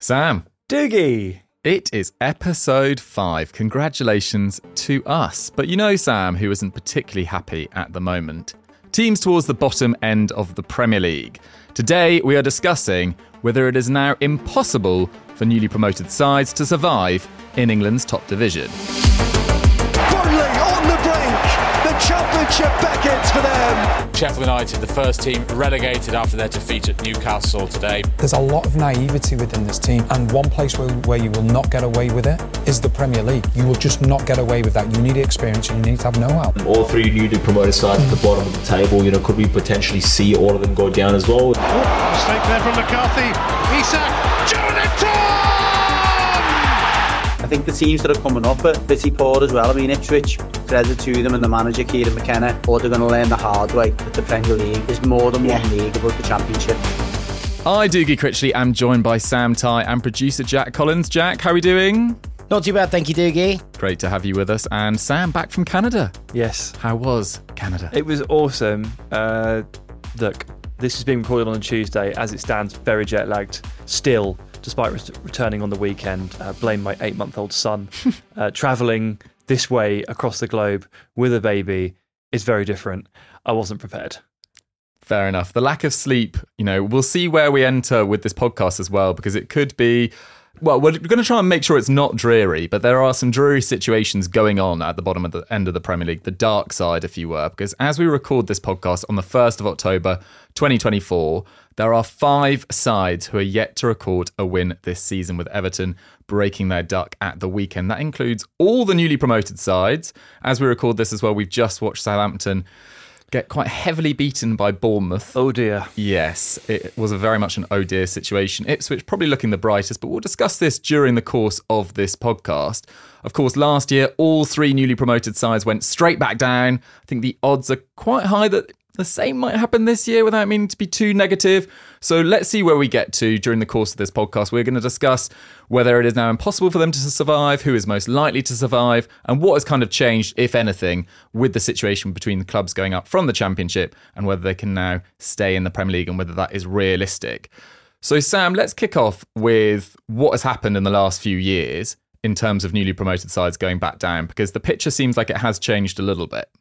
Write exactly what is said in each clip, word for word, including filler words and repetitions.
Sam. Doogie. It is episode five. Congratulations to us. But you know Sam, who isn't particularly happy at the moment. Teams towards the bottom end of the Premier League. Today we are discussing whether it is now impossible for newly promoted sides to survive in England's top division. Burnley on the brink. The championship beckons for them. Sheffield United, the first team relegated after their defeat at Newcastle today. There's a lot of naivety within this team, and one place where, where you will not get away with it is the Premier League. You will just not get away with that. You need experience and you need to have know-how. All three newly promoted sides at the bottom of the table, you know, could we potentially see all of them go down as well? Oh, mistake there from McCarthy. Isak, Joelinton! I think the teams that are coming up are pretty poor as well. I mean, Ipswich, credit to them and the manager, Kieran McKenna, or they're going to learn the hard way that the Premier League is more than one league above the Championship. I, Doogie Critchley, am joined by Sam Tighe and producer Jack Collins. Jack, how are we doing? Not too bad, thank you, Doogie. Great to have you with us. And Sam, back from Canada. Yes. How was Canada? It was awesome. Uh, look, this has been recorded on a Tuesday. As it stands, very jet-lagged still, despite ret- returning on the weekend. Uh, blame my eight-month-old son. uh, travelling this way across the globe with a baby is very different. I wasn't prepared. Fair enough. The lack of sleep, you know, we'll see where we enter with this podcast as well, because it could be, well, we're going to try and make sure it's not dreary, but there are some dreary situations going on at the bottom of the end of the Premier League, the dark side, if you were, because as we record this podcast on the first of October, twenty twenty-four, there are five sides who are yet to record a win this season, with Everton breaking their duck at the weekend. That includes all the newly promoted sides. As we record this as well, we've just watched Southampton get quite heavily beaten by Bournemouth. Oh dear. Yes, it was a very much an oh dear situation. Ipswich probably looking the brightest, but we'll discuss this during the course of this podcast. Of course, last year, all three newly promoted sides went straight back down. I think the odds are quite high that the same might happen this year without meaning to be too negative. So let's see where we get to during the course of this podcast. We're going to discuss whether it is now impossible for them to survive, who is most likely to survive, and what has kind of changed, if anything, with the situation between the clubs going up from the Championship and whether they can now stay in the Premier League and whether that is realistic. So Sam, let's kick off with what has happened in the last few years in terms of newly promoted sides going back down, because the picture seems like it has changed a little bit.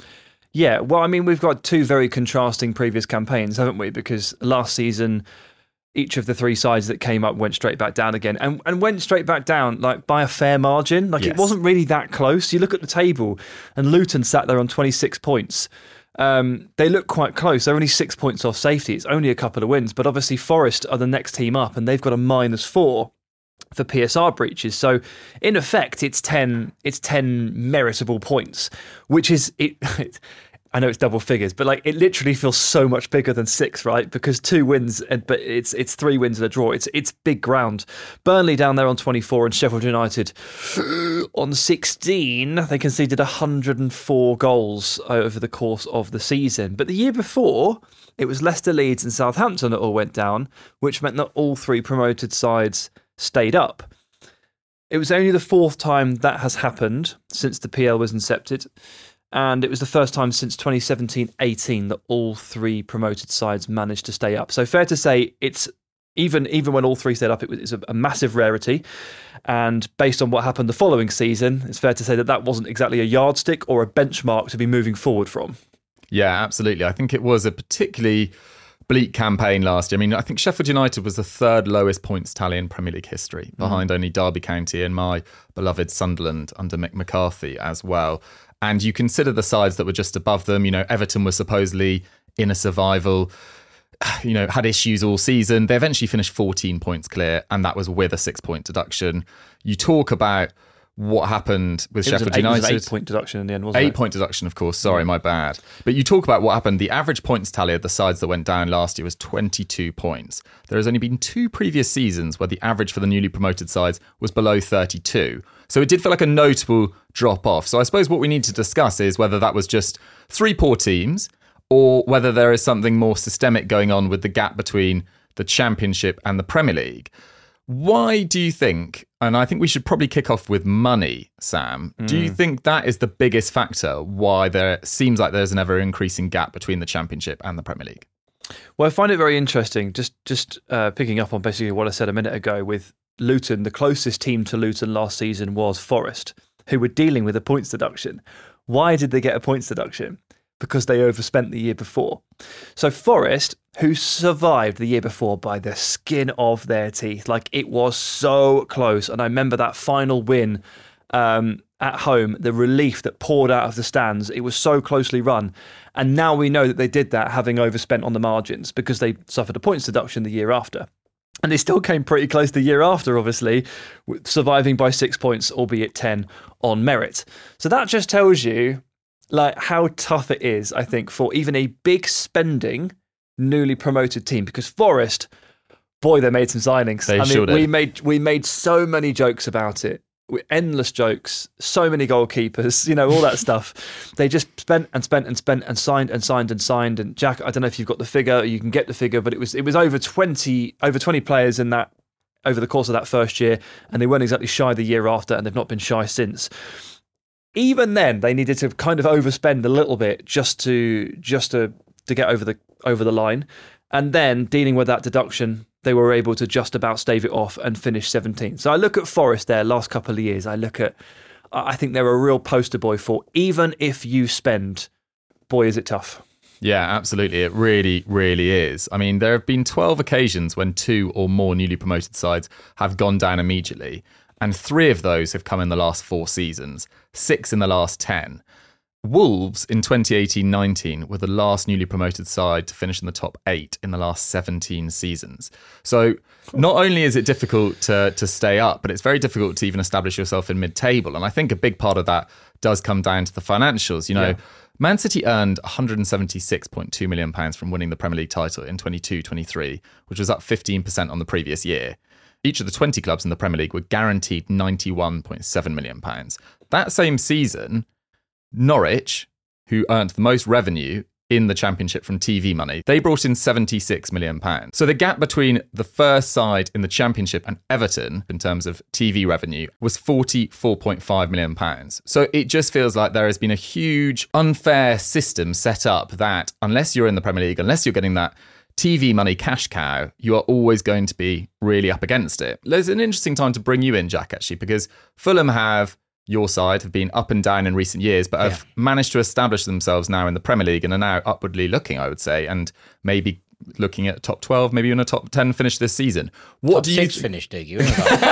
Yeah, well, I mean, we've got two very contrasting previous campaigns, haven't we? Because last season, each of the three sides that came up went straight back down again, and, and went straight back down like by a fair margin. Like yes. It wasn't really that close. You look at the table, and Luton sat there on twenty-six points. Um, they look quite close. They're only six points off safety. It's only a couple of wins, but obviously Forest are the next team up, and they've got a minus four for P S R breaches. So in effect, it's ten. It's ten meritable points, which is it. I know it's double figures, but like it literally feels so much bigger than six, right? Because two wins, and but it's it's three wins and a draw. It's it's big ground. Burnley down there on twenty-four, and Sheffield United on sixteen. They conceded one hundred four goals over the course of the season. But the year before, it was Leicester, Leeds, and Southampton that all went down, which meant that all three promoted sides stayed up. It was only the fourth time that has happened since the P L was incepted, and it was the first time since twenty seventeen eighteen that all three promoted sides managed to stay up. So fair to say, it's even even when all three stayed up, it was a, a massive rarity. And based on what happened the following season, it's fair to say that that wasn't exactly a yardstick or a benchmark to be moving forward from. Yeah, absolutely. I think it was a particularly bleak campaign last year. I mean, I think Sheffield United was the third lowest points tally in Premier League history, behind mm. only Derby County and my beloved Sunderland under Mick McCarthy as well. And you consider the sides that were just above them. You know, Everton was supposedly in a survival, you know, had issues all season. They eventually finished fourteen points clear, and that was with a six-point deduction. You talk about what happened with it Sheffield was an eight, United. It was an eight-point deduction in the end, wasn't eight it? Eight-point deduction, of course. Sorry, my bad. But you talk about what happened. The average points tally of the sides that went down last year was twenty-two points. There has only been two previous seasons where the average for the newly promoted sides was below thirty-two. So it did feel like a notable drop-off. So I suppose what we need to discuss is whether that was just three poor teams or whether there is something more systemic going on with the gap between the Championship and the Premier League. Why do you think, and I think we should probably kick off with money, Sam, mm. do you think that is the biggest factor why there seems like there's an ever-increasing gap between the Championship and the Premier League? Well, I find it very interesting, just just uh, picking up on basically what I said a minute ago with Luton. The closest team to Luton last season was Forest, who were dealing with a points deduction. Why did they get a points deduction? Because they overspent the year before. So Forest, who survived the year before by the skin of their teeth, like it was so close. And I remember that final win um, at home, the relief that poured out of the stands. It was so closely run. And now we know that they did that having overspent on the margins because they suffered a points deduction the year after. And they still came pretty close the year after, obviously, surviving by six points, albeit ten on merit. So that just tells you like how tough it is, I think, for even a big spending, newly promoted team. Because Forest, boy, they made some signings. They I mean, sure did. we made we made so many jokes about it. Endless jokes, so many goalkeepers, you know, all that stuff. They just spent and spent and spent and signed and signed and signed. And Jack, I don't know if you've got the figure, or you can get the figure, but it was it was over twenty over twenty players in that over the course of that first year, and they weren't exactly shy the year after, and they've not been shy since. Even then, they needed to kind of overspend a little bit just to just to to get over the over the line, and then dealing with that deduction, they were able to just about stave it off and finish seventeenth. So I look at Forest there last couple of years. I look at, I think they're a real poster boy for even if you spend, boy, is it tough. Yeah, absolutely. It really, really is. I mean, there have been twelve occasions when two or more newly promoted sides have gone down immediately. And three of those have come in the last four seasons, six in the last ten. Wolves in twenty eighteen nineteen were the last newly promoted side to finish in the top eight in the last seventeen seasons. So not only is it difficult to, to stay up, but it's very difficult to even establish yourself in mid-table. And I think a big part of that does come down to the financials. You know, yeah. Man City earned one hundred seventy-six point two million pounds from winning the Premier League title in twenty-two twenty-three, which was up fifteen percent on the previous year. Each of the twenty clubs in the Premier League were guaranteed ninety-one point seven million pounds. That same season, Norwich, who earned the most revenue in the Championship from T V money, they brought in seventy-six million pounds. So the gap between the first side in the Championship and Everton in terms of T V revenue was forty-four point five million pounds. So it just feels like there has been a huge unfair system set up that unless you're in the Premier League, unless you're getting that T V money cash cow, you are always going to be really up against it. There's an interesting time to bring you in, Jack, actually, because Fulham have, your side, have been up and down in recent years, but have yeah. managed to establish themselves now in the Premier League and are now upwardly looking, I would say, and maybe looking at top twelve, maybe even a top ten finish this season. What top do you six th- finish, do you?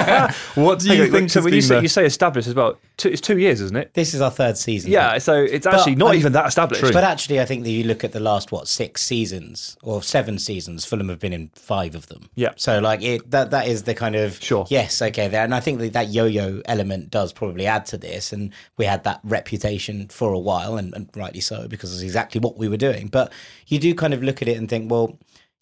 What do you okay, think? So when you say, you say established as well, two, it's two years, isn't it? This is our third season. Yeah, so it's actually but, not um, even that established. True. But actually, I think that you look at the last, what, six seasons or seven seasons, Fulham have been in five of them. Yeah. So like it, that that is the kind of, sure. yes, okay, there. And I think that that yo-yo element does probably add to this. And we had that reputation for a while, and, and rightly so, because it's exactly what we were doing. But you do kind of look at it and think, well,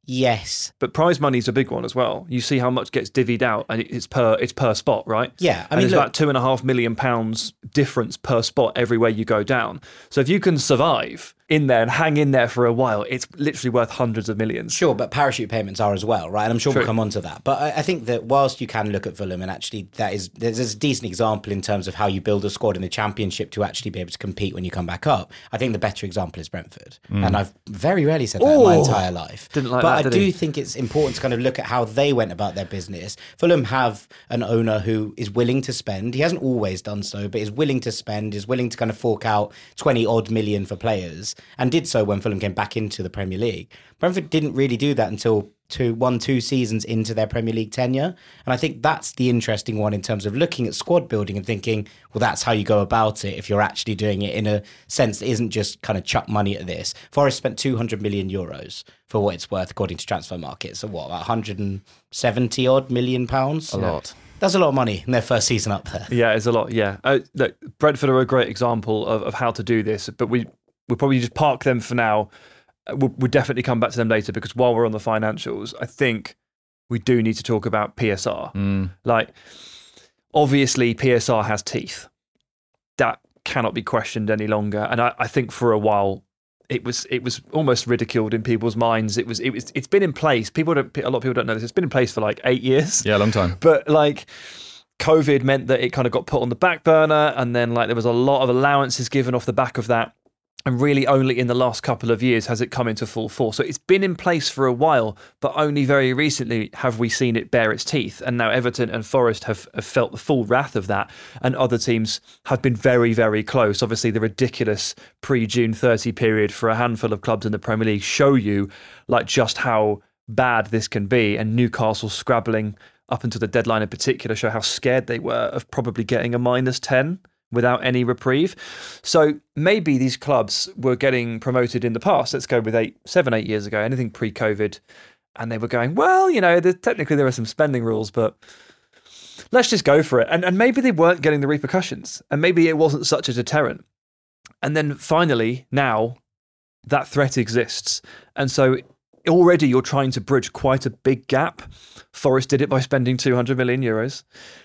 yes, but prize money is a big one as well. You see how much gets divvied out, and it's per it's per spot, right? Yeah, I mean, there's about two and a half million pounds difference per spot everywhere you go down. So if you can survive in there and hang in there for a while, it's literally worth hundreds of millions. Sure, but parachute payments are as well, right? And I'm sure True. we'll come on to that. But I, I think that whilst you can look at Fulham, and actually that is there's a decent example in terms of how you build a squad in the Championship to actually be able to compete when you come back up. I think the better example is Brentford. Mm. And I've very rarely said that Ooh, in my entire life. Didn't like but that, I did do he? think it's important to kind of look at how they went about their business. Fulham have an owner who is willing to spend. He hasn't always done so, but is willing to spend, is willing to kind of fork out twenty odd million for players, and did so when Fulham came back into the Premier League. Brentford didn't really do that until two, one, two seasons into their Premier League tenure. And I think that's the interesting one in terms of looking at squad building and thinking, well, that's how you go about it if you're actually doing it in a sense that isn't just kind of chuck money at this. Forest spent two hundred million euros for what it's worth, according to Transfer Market. So what, about one hundred seventy odd million pounds? A lot. That's a lot of money in their first season up there. Yeah, it's a lot, yeah. Uh, look, Brentford are a great example of, of how to do this, but we We'll probably just park them for now. We'll, we'll definitely come back to them later, because while we're on the financials, I think we do need to talk about P S R. Mm. Like, obviously, P S R has teeth. That cannot be questioned any longer. And I, I think for a while, it was it was almost ridiculed in people's minds. It was it was it's been in place. People don't. A lot of people don't know this. It's been in place for like eight years. Yeah, a long time. But like, COVID meant that it kind of got put on the back burner, and then like there was a lot of allowances given off the back of that. And really only in the last couple of years has it come into full force. So it's been in place for a while, but only very recently have we seen it bear its teeth. And now Everton and Forest have, have felt the full wrath of that. And other teams have been very, very close. Obviously, the ridiculous pre-June thirty period for a handful of clubs in the Premier League show you like just how bad this can be. And Newcastle scrabbling up until the deadline in particular show how scared they were of probably getting a minus ten. Without any reprieve. So maybe these clubs were getting promoted in the past. Let's go with eight, seven, eight years ago, anything pre-COVID. And they were going, well, you know, technically there are some spending rules, but let's just go for it. And, and maybe they weren't getting the repercussions. And maybe it wasn't such a deterrent. And then finally, now, that threat exists. And so already you're trying to bridge quite a big gap. Forest did it by spending two hundred million euros.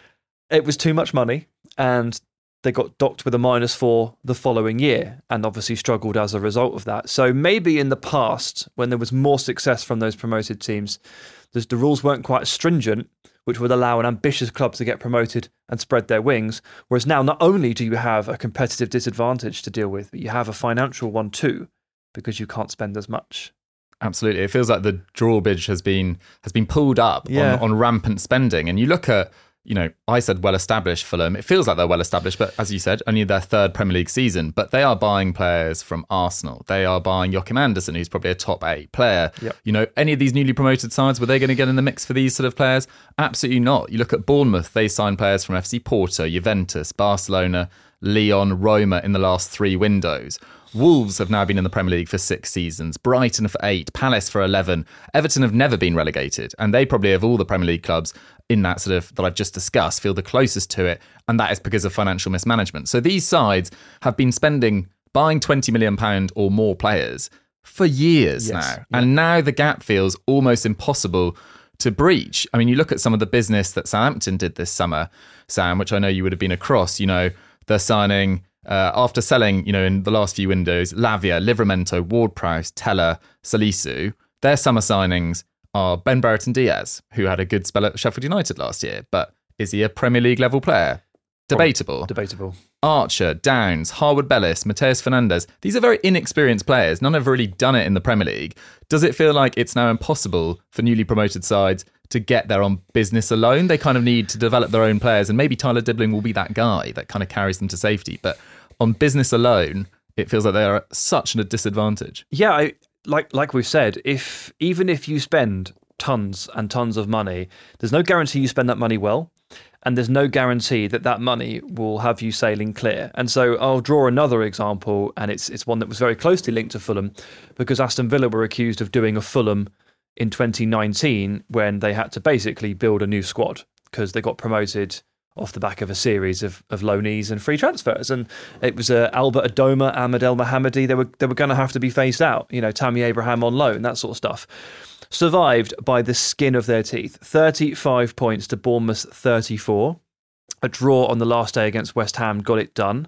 It was too much money. And they got docked with a minus four the following year and obviously struggled as a result of that. So maybe in the past, when there was more success from those promoted teams, the rules weren't quite as stringent, which would allow an ambitious club to get promoted and spread their wings. Whereas now, not only do you have a competitive disadvantage to deal with, but you have a financial one too, because you can't spend as much. Absolutely. It feels like the drawbridge has been has been pulled up Yeah. on, on rampant spending. And you look at, you know, I said well-established Fulham. It feels like they're well-established, but as you said, only their third Premier League season. But they are buying players from Arsenal. They are buying Joachim Andersen, who's probably a top eight player. Yep. You know, any of these newly promoted sides, were they going to get in the mix for these sort of players? Absolutely not. You look at Bournemouth, they signed players from F C Porto, Juventus, Barcelona, Lyon, Roma in the last three windows. Wolves have now been in the Premier League for six seasons, Brighton for eight, Palace for eleven. Everton have never been relegated, and they probably, of all the Premier League clubs in that sort of that I've just discussed, feel the closest to it, and that is because of financial mismanagement. So these sides have been spending, buying twenty million pounds or more players for years Yes, now, yeah. and now the gap feels almost impossible to breach. I mean, you look at some of the business that Southampton did this summer, Sam, which I know you would have been across. You know, they're signing... Uh, after selling, you know, in the last few windows, Lavia, Livramento, Ward-Prowse, Teller, Salisu, their summer signings are Ben Brereton Diaz, who had a good spell at Sheffield United last year, but is he a Premier League level player? Debatable. Debatable. Archer, Downs, Harwood Bellis, Mateus Fernandes. These are very inexperienced players. None have really done it in the Premier League. Does it feel like it's now impossible for newly promoted sides to get there on business alone? They kind of need to develop their own players, and maybe Tyler Dibbling will be that guy that kind of carries them to safety. But on business alone, it feels like they are at such a disadvantage. Yeah, I, like like we've said, if even if you spend tons and tons of money, there's no guarantee you spend that money well, and there's no guarantee that that money will have you sailing clear. And so I'll draw another example, and it's it's one that was very closely linked to Fulham, because Aston Villa were accused of doing a Fulham in twenty nineteen when they had to basically build a new squad because they got promoted off the back of a series of, of loanees and free transfers. And it was uh, Albert Adoma, Ahmed El Mohammadi. They were, they were going to have to be phased out. You know, Tammy Abraham on loan, that sort of stuff. Survived by the skin of their teeth. thirty-five points to Bournemouth's thirty-four. A draw on the last day against West Ham got it done.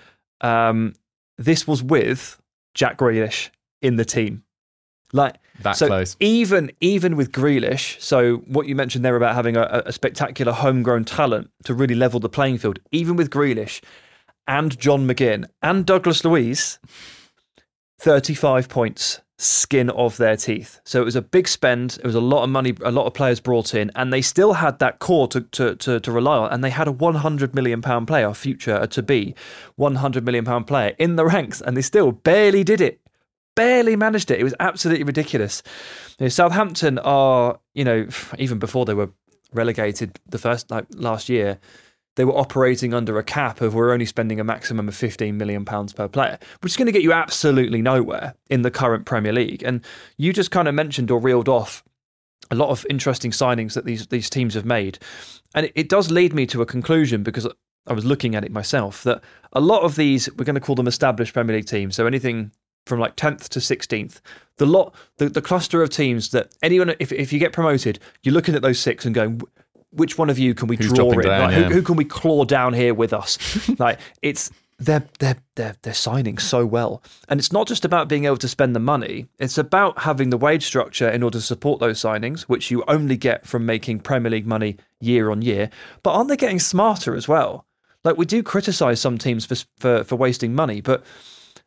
Um, this was with Jack Grealish in the team. Like That so close. Even even with Grealish, so what you mentioned there about having a, a spectacular homegrown talent to really level the playing field, even with Grealish and John McGinn and Douglas Luiz, thirty-five points, skin of their teeth. So it was a big spend. It was a lot of money, a lot of players brought in, and they still had that core to to to, to rely on. And they had a one hundred million pound player, future a to be one hundred million pound player in the ranks, and they still barely did it. Barely managed it. It was absolutely ridiculous. You know, Southampton are, you know, even before they were relegated the first like last year, they were operating under a cap of we're only spending a maximum of fifteen million pounds per player, which is going to get you absolutely nowhere in the current Premier League. And you just kind of mentioned or reeled off a lot of interesting signings that these these teams have made. And it, it does lead me to a conclusion, because I was looking at it myself, that a lot of these, we're going to call them established Premier League teams, so anything from like tenth to sixteenth, the lot, the, the cluster of teams that anyone, if if you get promoted, you're looking at those six and going, which one of you can we Who's draw in? dropping down, Like, yeah. who, who can we claw down here with us? Like, it's they're they're they're they're signing so well, and it's not just about being able to spend the money. It's about having the wage structure in order to support those signings, which you only get from making Premier League money year on year. But aren't they getting smarter as well? Like, we do criticise some teams for for for wasting money, but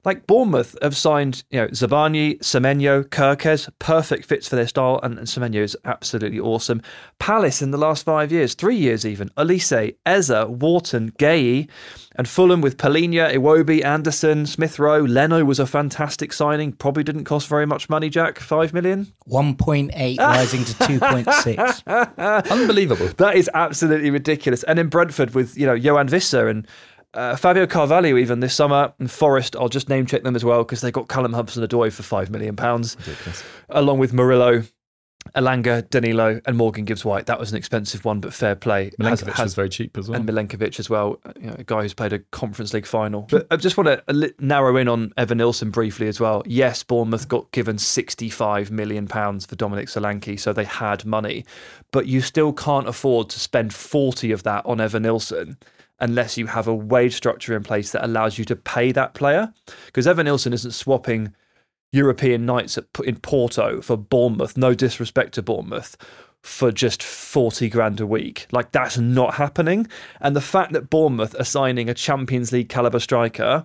Like Bournemouth have signed, you know, Zabarnyi, Semenyo, Kirkes, perfect fits for their style, and, and Semenyo is absolutely awesome. Palace in the last five years, three years even, Elise, Eza, Wharton, Gay, and Fulham with Palhinha, Iwobi, Anderson, Smith Rowe. Leno was a fantastic signing, probably didn't cost very much money, Jack, five million? one point eight rising to two point six. Unbelievable. That is absolutely ridiculous. And in Brentford with, you know, Johan Visser and Uh, Fabio Carvalho even this summer, and Forest, I'll just name check them as well because they got Callum Hudson-Odoi for five million pounds, along with Murillo, Elanga, Danilo and Morgan Gibbs-White. That was an expensive one, but fair play. Milenkovic has, has, was very cheap as well. And Milenkovic as well, you know, a guy who's played a Conference League final. But I just want to narrow in on Evan Nilsson briefly as well. Yes, Bournemouth got given sixty-five million pounds for Dominic Solanke, so they had money, but you still can't afford to spend forty of that on Evan Nilsson unless you have a wage structure in place that allows you to pay that player. Because Evan Nilsson isn't swapping European nights at, in Porto for Bournemouth, no disrespect to Bournemouth, for just forty grand a week. Like, that's not happening. And the fact that Bournemouth are signing a Champions League calibre striker,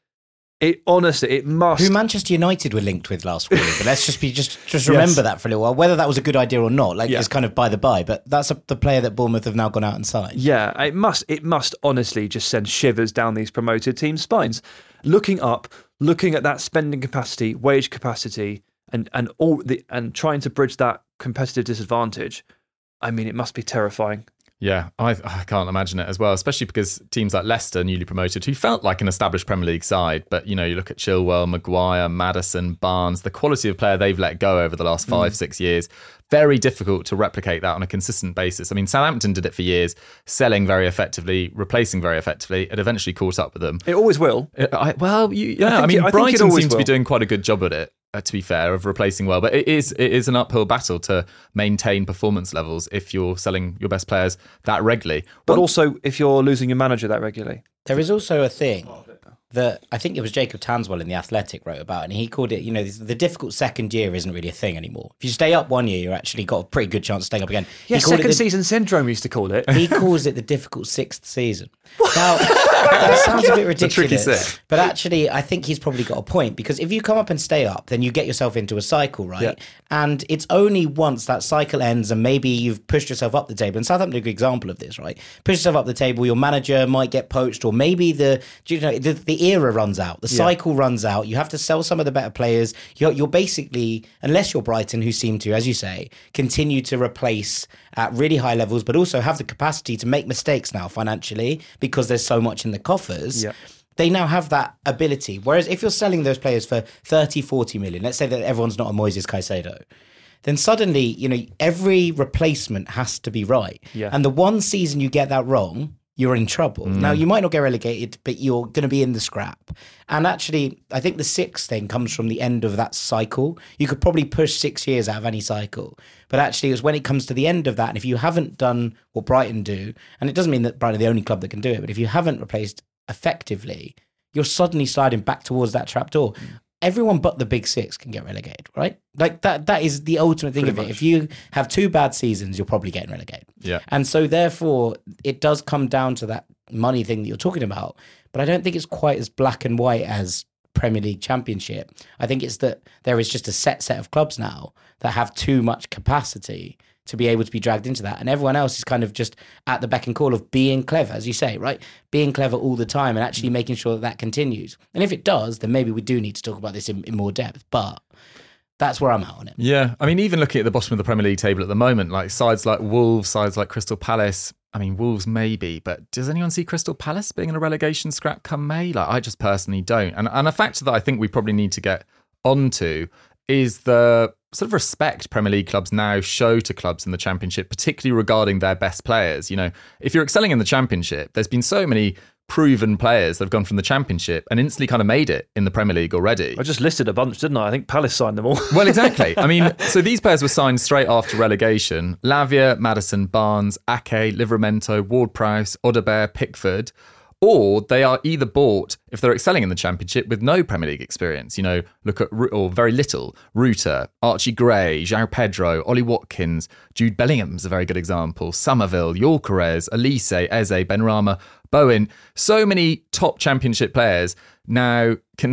it honestly, it must... Who Manchester United were linked with last week. But let's just be just just remember yes. that for a little while. Whether that was a good idea or not, like, yeah. it's kind of by the by. But that's a, the player that Bournemouth have now gone out and signed. Yeah, it must. It must honestly just send shivers down these promoted teams' spines. Looking up, looking at that spending capacity, wage capacity, and and all the and trying to bridge that competitive disadvantage. I mean, it must be terrifying. Yeah, I, I can't imagine it as well, especially because teams like Leicester, newly promoted, who felt like an established Premier League side, but, you know, you look at Chilwell, Maguire, Maddison, Barnes, the quality of player they've let go over the last five, mm. six years, very difficult to replicate that on a consistent basis. I mean, Southampton did it for years, selling very effectively, replacing very effectively. It eventually caught up with them. It always will. It, I, well, you, yeah, I, I mean, it, I Brighton seems will. to be doing quite a good job at it. Uh, to be fair, of replacing well, but it is it is an uphill battle to maintain performance levels if you're selling your best players that regularly. But One, also if you're losing your manager that regularly. There is also a thing that I think it was Jacob Tanswell in The Athletic wrote about, and he called it, you know, the difficult second year isn't really a thing anymore. If you stay up one year, you've actually got a pretty good chance of staying up again. Yeah, second the, season syndrome, he used to call it. He calls it the difficult sixth season. Now, that sounds a bit ridiculous, a but actually, I think he's probably got a point, because if you come up and stay up, then you get yourself into a cycle, right? Yeah. And it's only once that cycle ends and maybe you've pushed yourself up the table, and Southampton are a good example of this, right? Push yourself up the table, your manager might get poached, or maybe the you know the, the era runs out, the cycle yeah. runs out, you have to sell some of the better players. You're, you're basically, unless you're Brighton, who seem to, as you say, continue to replace at really high levels, but also have the capacity to make mistakes now financially because there's so much in the coffers. Yeah. They now have that ability. Whereas if you're selling those players for thirty, forty million, let's say that everyone's not a Moises Caicedo, then suddenly, you know, every replacement has to be right. Yeah. And the one season you get that wrong, you're in trouble. Mm. Now, you might not get relegated, but you're going to be in the scrap. And actually, I think the sixth thing comes from the end of that cycle. You could probably push six years out of any cycle. But actually, it's when it comes to the end of that, and if you haven't done what Brighton do, and it doesn't mean that Brighton are the only club that can do it, but if you haven't replaced effectively, you're suddenly sliding back towards that trapdoor. Mm. Everyone but the big six can get relegated, right? Like that that is the ultimate thing Pretty of it. Much. If you have two bad seasons, you're probably getting relegated. Yeah. And so therefore, it does come down to that money thing that you're talking about. But I don't think it's quite as black and white as Premier League Championship. I think it's that there is just a set set of clubs now that have too much capacity to be able to be dragged into that. And everyone else is kind of just at the beck and call of being clever, as you say, right? Being clever all the time and actually making sure that that continues. And if it does, then maybe we do need to talk about this in, in more depth. But that's where I'm at on it. Yeah. I mean, even looking at the bottom of the Premier League table at the moment, like sides like Wolves, sides like Crystal Palace, I mean, Wolves maybe, but does anyone see Crystal Palace being in a relegation scrap come May? Like, I just personally don't. And, and a factor that I think we probably need to get onto is the sort of respect Premier League clubs now show to clubs in the Championship, particularly regarding their best players. You know, if you're excelling in the Championship, there's been so many proven players that have gone from the Championship and instantly kind of made it in the Premier League already. I just listed a bunch, didn't I? I think Palace signed them all. Well, exactly. I mean, so these players were signed straight after relegation. Lavia, Maddison, Barnes, Ake, Livramento, Ward-Prowse, Odegaard, Pickford. Or they are either bought, if they're excelling in the Championship, with no Premier League experience. You know, look at, or very little, Ruta, Archie Gray, João Pedro, Ollie Watkins, Jude Bellingham's a very good example, Somerville, Gyökeres, Elise, Eze, Benrahma, Bowen. So many top Championship players now can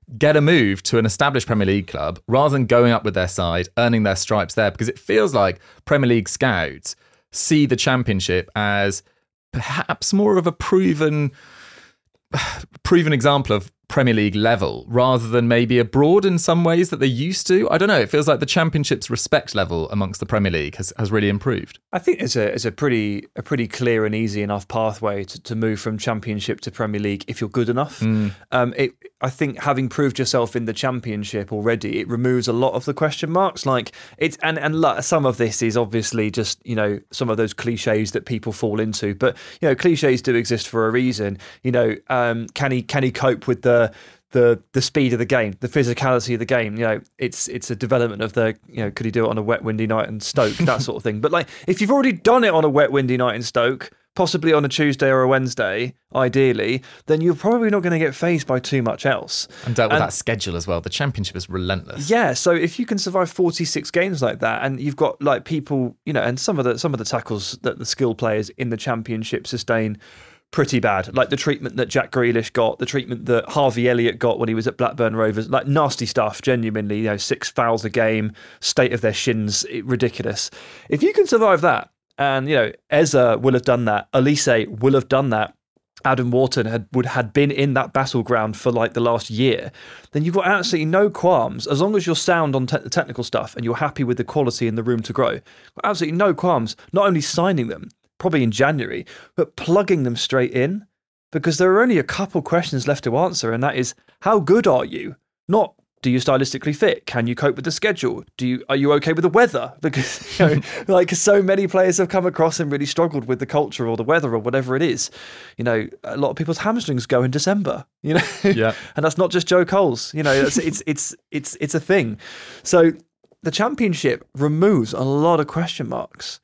get a move to an established Premier League club rather than going up with their side, earning their stripes there, because it feels like Premier League scouts see the Championship as perhaps more of a proven proven example of Premier League level rather than maybe abroad in some ways that they used to. I don't know. It feels like the Championship's respect level amongst the Premier League has, has really improved. I think it's a it's a pretty a pretty clear and easy enough pathway to, to move from Championship to Premier League if you're good enough. Mm. Um, it, I think having proved yourself in the Championship already, it removes a lot of the question marks. Like it's and and some of this is obviously just, you know, some of those cliches that people fall into. But you know, cliches do exist for a reason. You know, um, can he can he cope with the the the speed of the game, the physicality of the game? You know, it's it's a development of the, you know, could he do it on a wet, windy night in Stoke, that sort of thing. But like, if you've already done it on a wet, windy night in Stoke, possibly on a Tuesday or a Wednesday, ideally, then you're probably not going to get fazed by too much else. And dealt with and, that schedule as well. The Championship is relentless. Yeah, so if you can survive forty-six games like that, and you've got like people, you know, and some of the some of the tackles that the skilled players in the Championship sustain pretty bad, like the treatment that Jack Grealish got, the treatment that Harvey Elliott got when he was at Blackburn Rovers, like nasty stuff, genuinely, you know, six fouls a game, state of their shins, ridiculous. If you can survive that, and, you know, Eza will have done that, Elise will have done that, Adam Wharton had would had been in that battleground for like the last year, then you've got absolutely no qualms, as long as you're sound on te- the technical stuff and you're happy with the quality and the room to grow. Absolutely no qualms, not only signing them, probably in January, but plugging them straight in, because there are only a couple questions left to answer, and that is, how good are you? Not, do you stylistically fit? Can you cope with the schedule? Do you are you okay with the weather? Because, you know, like so many players have come across and really struggled with the culture or the weather or whatever it is. You know, a lot of people's hamstrings go in December, you know, yeah, and that's not just Joe Cole's. You know, it's it's it's it's it's a thing. So the Championship removes a lot of question marks,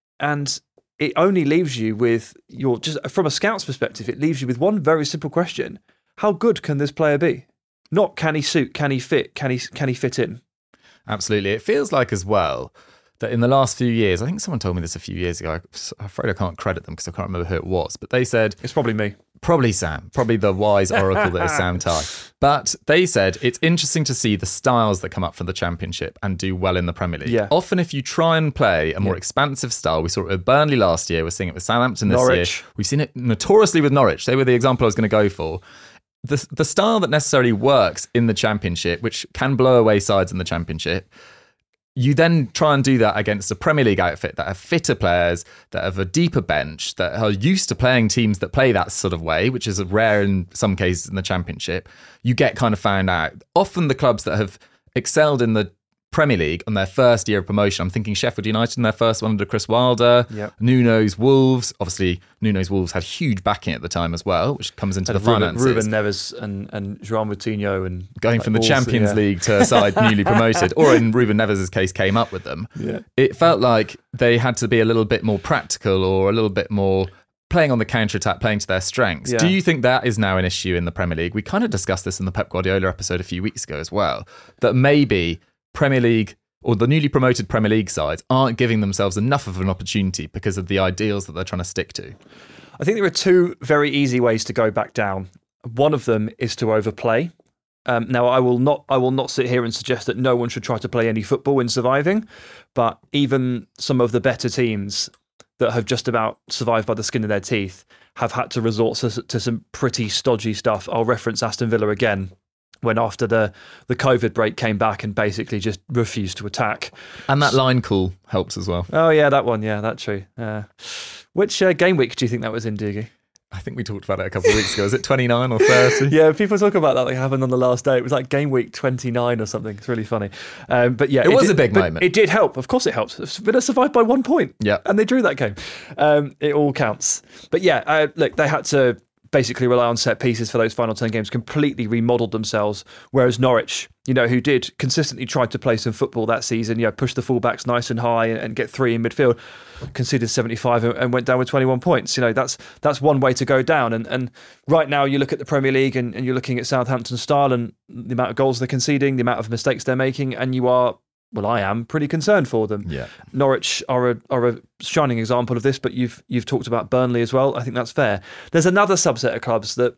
and it only leaves you with your, just from a scout's perspective, it leaves you with one very simple question: how good can this player be? Not can he suit, can he fit, can he can he fit in? Absolutely. It feels like as well that in the last few years, I think someone told me this a few years ago, I'm afraid I can't credit them because I can't remember who it was, but they said... It's probably me. Probably Sam. Probably the wise oracle that is Sam Tighe. But they said it's interesting to see the styles that come up from the Championship and do well in the Premier League. Yeah. Often if you try and play a more yeah. expansive style, we saw it with Burnley last year, we're seeing it with Southampton this Norwich. year. We've seen it notoriously with Norwich. They were the example I was going to go for. The, the style that necessarily works in the Championship, which can blow away sides in the Championship, you then try and do that against a Premier League outfit that have fitter players, that have a deeper bench, that are used to playing teams that play that sort of way, which is rare in some cases in the Championship. You get kind of found out. Often the clubs that have excelled in the Premier League on their first year of promotion, I'm thinking Sheffield United in their first one under Chris Wilder, yep. Nuno's Wolves. Obviously, Nuno's Wolves had huge backing at the time as well, which comes into and the Ruben, finances. Ruben Neves and, and João Moutinho. And going like from the balls, Champions yeah. League to a side newly promoted, or in Ruben Neves' case, came up with them. Yeah. It felt like they had to be a little bit more practical or a little bit more playing on the counter-attack, playing to their strengths. Yeah. Do you think that is now an issue in the Premier League? We kind of discussed this in the Pep Guardiola episode a few weeks ago as well, that maybe Premier League or the newly promoted Premier League sides aren't giving themselves enough of an opportunity because of the ideals that they're trying to stick to. I think there are two very easy ways to go back down. One of them is to overplay. Um, now, I will not I will not sit here and suggest that no one should try to play any football in surviving, but even some of the better teams that have just about survived by the skin of their teeth have had to resort to, to some pretty stodgy stuff. I'll reference Aston Villa again, when after the, the COVID break came back and basically just refused to attack. And that line call helps as well. Oh, yeah, that one. Yeah, that's true. Uh, which uh, game week do you think that was in, Doogie? I think we talked about it a couple of weeks ago. Is it twenty-nine or thirty? Yeah, people talk about that like happened on the last day. It was like game week twenty-nine or something. It's really funny. Um, but yeah, it, it was did, a big moment. It did help. Of course it helps. Villa survived by one point. Yeah. And they drew that game. Um, it all counts. But yeah, uh, look, they had to basically rely on set pieces for those final ten games, completely remodeled themselves. Whereas Norwich, you know, who did consistently try to play some football that season, you know, push the fullbacks nice and high and, and get three in midfield, conceded seventy-five and, and went down with twenty-one points. You know, that's that's one way to go down. And and right now you look at the Premier League and, and you're looking at Southampton's style and the amount of goals they're conceding, the amount of mistakes they're making, and you are, well, I am pretty concerned for them. Yeah. Norwich are a are a shining example of this, but you've you've talked about Burnley as well. I think that's fair. There's another subset of clubs that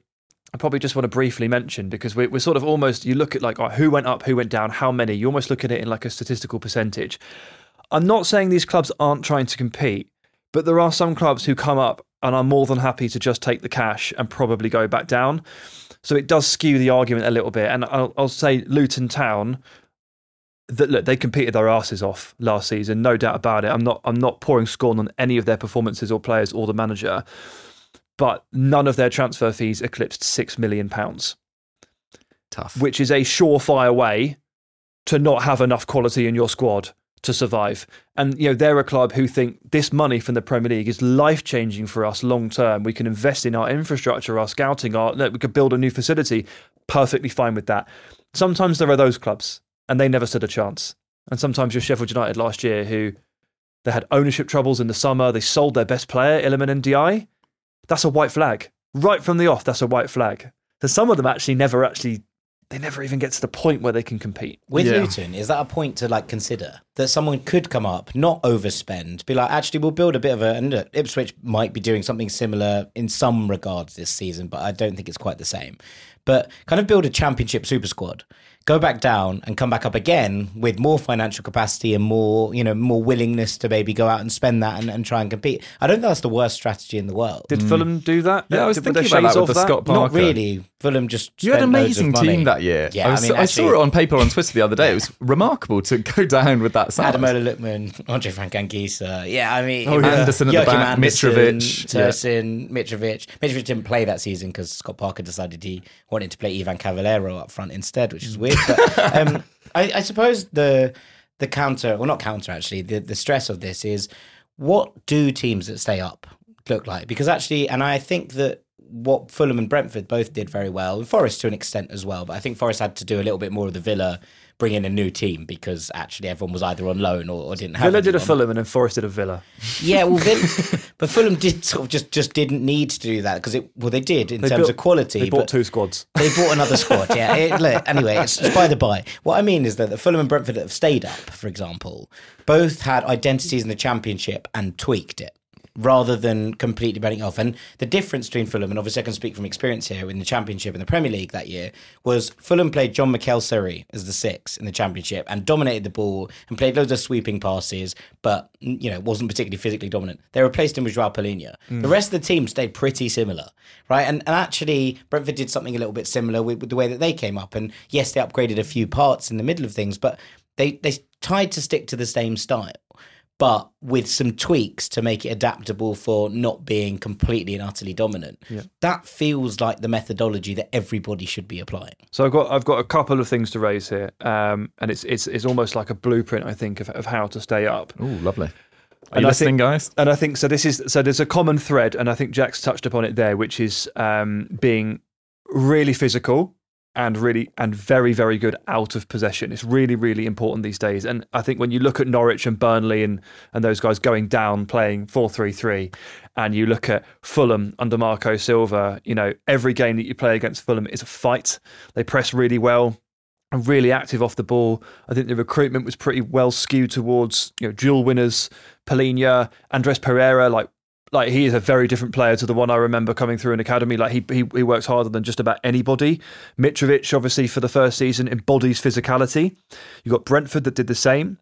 I probably just want to briefly mention, because we're, we're sort of almost, you look at like oh, who went up, who went down, how many, you almost look at it in like a statistical percentage. I'm not saying these clubs aren't trying to compete, but there are some clubs who come up and are more than happy to just take the cash and probably go back down. So it does skew the argument a little bit. And I'll, I'll say Luton Town, that look, they competed their asses off last season, no doubt about it. I'm not I'm not pouring scorn on any of their performances or players or the manager, but none of their transfer fees eclipsed six million pounds. Tough. Which is a surefire way to not have enough quality in your squad to survive. And you know, they're a club who think this money from the Premier League is life-changing for us long term. We can invest in our infrastructure, our scouting, our we could build a new facility. Perfectly fine with that. Sometimes there are those clubs, and they never stood a chance. And sometimes you're Sheffield United last year, who they had ownership troubles in the summer. They sold their best player, Iliman Ndiaye. That's a white flag. Right from the off, that's a white flag. So some of them actually never actually, they never even get to the point where they can compete. With Yeah. Luton, is that a point to like consider? That someone could come up, not overspend, be like, actually, we'll build a bit of a, and look, Ipswich might be doing something similar in some regards this season, but I don't think it's quite the same. But kind of build a championship super squad, go back down and come back up again with more financial capacity and more, you know, more willingness to maybe go out and spend that and, and try and compete. I don't think that's the worst strategy in the world. Did Fulham do that? Yeah, I was Did- thinking were about they that shades with of the Scott Not Parker. really. Fulham just You had an spent loads of amazing money. team that year. Yeah, I, was, I mean, I saw actually- it on paper on Twitter the other day. It was remarkable to go down with that size. Ademola Lookman, Andre Frank Anguissa. Yeah, I mean, Oh, yeah. Anderson at the Joachim back, Anderson, Mitrovic. Yeah. Tursin, Mitrovic. Mitrovic didn't play that season because Scott Parker decided he wanted to play Ivan Cavallero up front instead, which is weird. But um, I, I suppose the the counter, well, not counter actually, the, the stress of this is, what do teams that stay up look like? Because actually, and I think that what Fulham and Brentford both did very well, and Forest to an extent as well, but I think Forest had to do a little bit more of the Villa, bring in a new team, because actually everyone was either on loan or, or didn't have Villa did a anyone. Fulham and then Forest did a Villa. Yeah, well, Villa, but Fulham did sort of just, just didn't need to do that because it. Well, they did in They terms built- of quality. They bought but two squads. They bought another squad. Yeah. It, look, anyway, it's, it's by the by. What I mean is that the Fulham and Brentford that have stayed up, for example, both had identities in the Championship and tweaked it, rather than completely burning off. And the difference between Fulham, and obviously I can speak from experience here, in the Championship and the Premier League that year, was Fulham played John McKelsery as the six in the Championship and dominated the ball and played loads of sweeping passes, but, you know, wasn't particularly physically dominant. They replaced him with Joao Palhinha. Mm. The rest of the team stayed pretty similar, right? And, and actually, Brentford did something a little bit similar with, with the way that they came up. And yes, they upgraded a few parts in the middle of things, but they, they tried to stick to the same style, but with some tweaks to make it adaptable for not being completely and utterly dominant. Yeah. That feels like the methodology that everybody should be applying. So I've got I've got a couple of things to raise here, um, and it's it's it's almost like a blueprint, I think, of, of how to stay up. Oh, lovely. Are And you I listening, think- guys? And I think so. This is so. There's a common thread, and I think Jack's touched upon it there, which is um, being really physical and really and very very good out of possession. It's really really important these days. And I think when you look at Norwich and Burnley and and those guys going down playing four three three, and you look at Fulham under Marco Silva, you know, every game that you play against Fulham is a fight. They press really well and really active off the ball. I think the recruitment was pretty well skewed towards, you know, dual winners, Palhinha, Andres Pereira. Like, like he is a very different player to the one I remember coming through in academy. Like he he, he works harder than just about anybody. Mitrovic, obviously for the first season, embodies physicality. You got Brentford that did the same.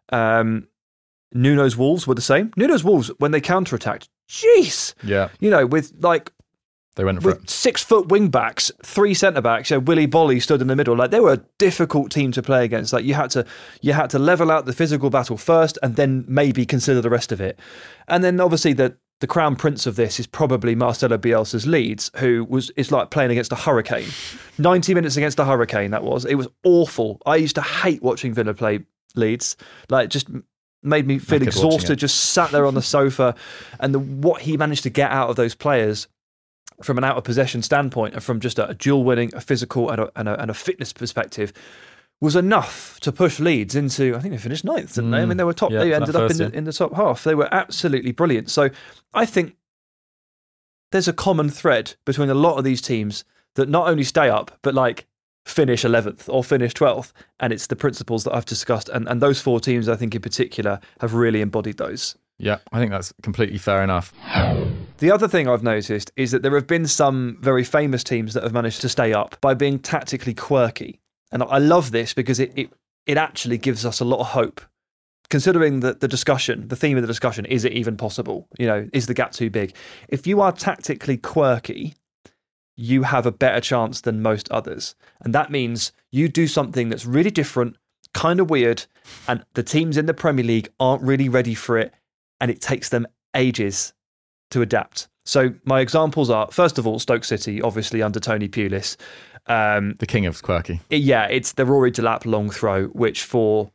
Um, Nuno's Wolves were the same. Nuno's Wolves, when they counter-attacked, jeez, Yeah, you know, with like they went for with it. six foot wing backs, three centre backs. You know, Willy Bolly stood in the middle. Like they were a difficult team to play against. Like you had to, you had to level out the physical battle first, and then maybe consider the rest of it. And then obviously the the crown prince of this is probably Marcelo Bielsa's Leeds, who was is like playing against a hurricane. Ninety minutes against a hurricane. That was it was awful. I used to hate watching Villa play Leeds. Like just made me feel Knackered watching exhausted. it. Just sat there on the sofa, and the, what he managed to get out of those players from an out of possession standpoint and from just a, a dual winning, a physical and a, and a and a fitness perspective was enough to push Leeds into, I think they finished ninth, didn't they? I mean, they were top, yeah, they that ended up in first the, year. in the top half. They were absolutely brilliant. So I think there's a common thread between a lot of these teams that not only stay up, but like finish eleventh or finish twelfth. And it's the principles that I've discussed. And, and those four teams, I think in particular, have really embodied those. Yeah, I think that's completely fair enough. The other thing I've noticed is that there have been some very famous teams that have managed to stay up by being tactically quirky. And I love this because it, it, it actually gives us a lot of hope. Considering that the discussion, the theme of the discussion, is it even possible? You know, is the gap too big? If you are tactically quirky, you have a better chance than most others. And that means you do something that's really different, kind of weird, and the teams in the Premier League aren't really ready for it, and it takes them ages to adapt. So my examples are, first of all, Stoke City, obviously under Tony Pulis. Um, the king of quirky. Yeah, it's the Rory Delap long throw, which for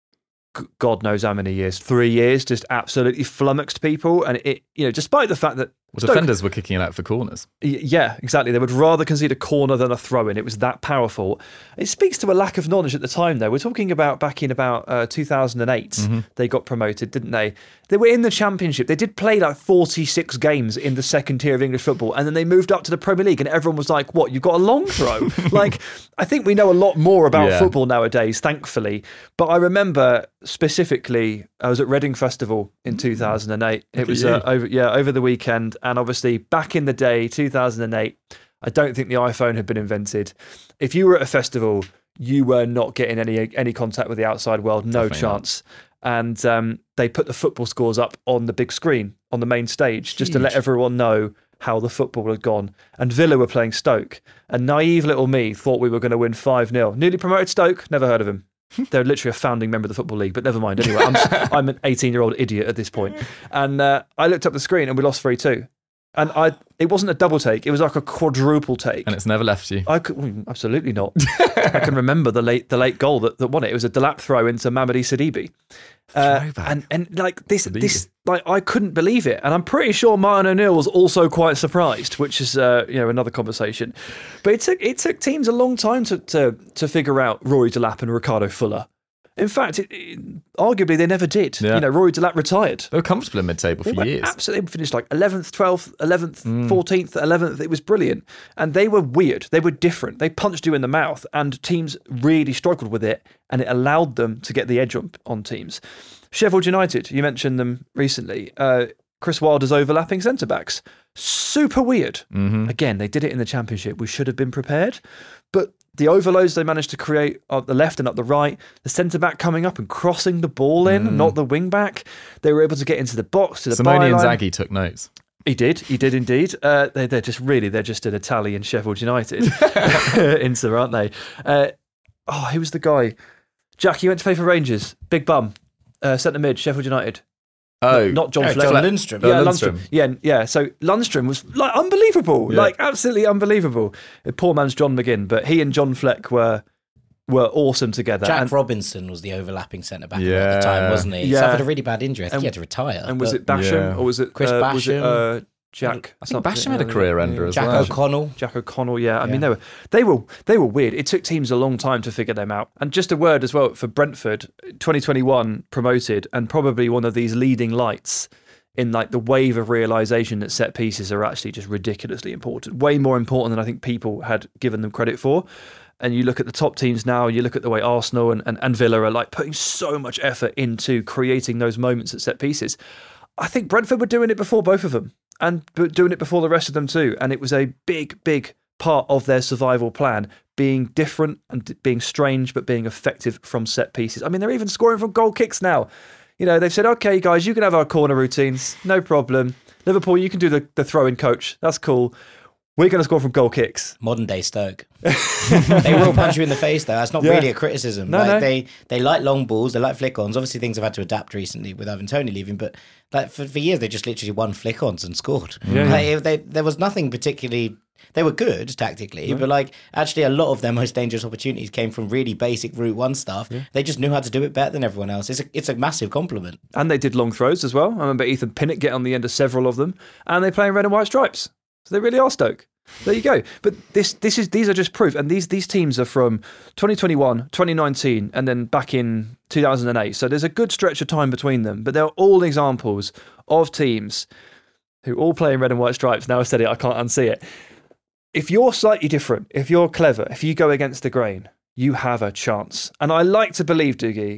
God knows how many years, three years, just absolutely flummoxed people. And it, you know, despite the fact that well, Stoke, defenders were kicking it out for corners. Yeah, exactly. They would rather concede a corner than a throw in. It was that powerful. It speaks to a lack of knowledge at the time, though. We're talking about back in about uh, two thousand eight, mm-hmm. They got promoted, didn't they? They were in the Championship. They did play like forty-six games in the second tier of English football, and then they moved up to the Premier League, and everyone was like, what, you've got a long throw? Like, I think we know a lot more about yeah. football nowadays, thankfully. But I remember specifically, I was at Reading Festival in two thousand eight. It was uh, over, yeah, over the weekend. And obviously, back in the day, two thousand eight, I don't think the iPhone had been invented. If you were at a festival, you were not getting any any contact with the outside world, no Definitely chance. Not. And um, they put the football scores up on the big screen, on the main stage, just Huge. to let everyone know how the football had gone. And Villa were playing Stoke. And naive little me thought we were going to win five nil. Newly promoted Stoke, never heard of him. They're literally a founding member of the Football League, but never mind. Anyway, I'm, I'm an eighteen-year-old idiot at this point. And uh, I looked up the screen and we lost three two. And I, it wasn't a double take, it was like a quadruple take. And it's never left you. I could, well, absolutely not. I can remember the late the late goal that, that won it. It was a Delap throw into Mamadi Sidibe. Uh, and and like this Sidibe. this like I couldn't believe it. And I'm pretty sure Martin O'Neill was also quite surprised, which is uh, you know another conversation. But it took it took teams a long time to to to figure out Rory Delap and Ricardo Fuller. In fact, it, it, arguably they never did. Yeah. You know, Rory Delap retired. They were comfortable in mid-table for years. Absolutely, they finished like eleventh, twelfth, eleventh, mm. fourteenth, eleventh. It was brilliant, and they were weird. They were different. They punched you in the mouth, and teams really struggled with it, and it allowed them to get the edge on, on teams. Sheffield United, you mentioned them recently. Uh, Chris Wilder's overlapping centre backs, super weird. Mm-hmm. Again, they did it in the Championship. We should have been prepared, but the overloads they managed to create up the left and up the right, the centre-back coming up and crossing the ball in, mm. not the wing-back. They were able to get into the box, to the Simone byline. Inzaghi took notes. He did, he did indeed. Uh, they, they're just really, they're just an Italian Sheffield United. Inter, aren't they? Uh, oh, who was the guy? Jack, you went to play for Rangers. Big bum. Uh, centre mid, Sheffield United. Oh, not John oh, Fleck. John Lundstrom. Yeah, oh, Lundstrom. Lundstrom. Yeah, yeah. So Lundstrom was like unbelievable, yeah. like absolutely unbelievable. Poor man's John McGinn, but he and John Fleck were were awesome together. Jack and, Robinson was the overlapping centre back yeah. at the time, wasn't he? He yeah. suffered a really bad injury. I think and, he had to retire. And was but, it Basham yeah. or was it Chris uh, Basham? Was it, uh, Jack? I think Basham had a career ender as Jack well. O'Connell. Jack O'Connell, yeah. I Yeah. mean, they were they were they were weird. It took teams a long time to figure them out. And just a word as well for Brentford, twenty twenty-one promoted, and probably one of these leading lights in like the wave of realisation that set pieces are actually just ridiculously important. Way more important than I think people had given them credit for. And you look at the top teams now, you look at the way Arsenal and, and, and Villa are like putting so much effort into creating those moments at set pieces. I think Brentford were doing it before both of them and doing it before the rest of them too. And it was a big, big part of their survival plan, being different and being strange, but being effective from set pieces. I mean, they're even scoring from goal kicks now. You know, they've said, okay, guys, you can have our corner routines. No problem. Liverpool, you can do the, the throw-in, coach. That's cool. We're going to score from goal kicks. Modern day Stoke. They will punch you in the face, though. That's not Yeah. really a criticism. No, like, no. They they like long balls. They like flick-ons. Obviously, things have had to adapt recently with Ivan Toney leaving, but like for, for years they just literally won flick-ons and scored. Yeah, like, yeah. They, there was nothing particularly. They were good tactically, but like actually a lot of their most dangerous opportunities came from really basic Route One stuff. Yeah. They just knew how to do it better than everyone else. It's a it's a massive compliment. And they did long throws as well. I remember Ethan Pinnock get on the end of several of them, and they play in red and white stripes. So they really are Stoke. There you go. But this this is these are just proof, and these these teams are from twenty twenty-one, twenty nineteen, and then back in two thousand eight. So there's a good stretch of time between them. But they're all examples of teams who all play in red and white stripes. Now I said it, I can't unsee it. If you're slightly different, if you're clever, if you go against the grain, you have a chance. And I like to believe, Doogie,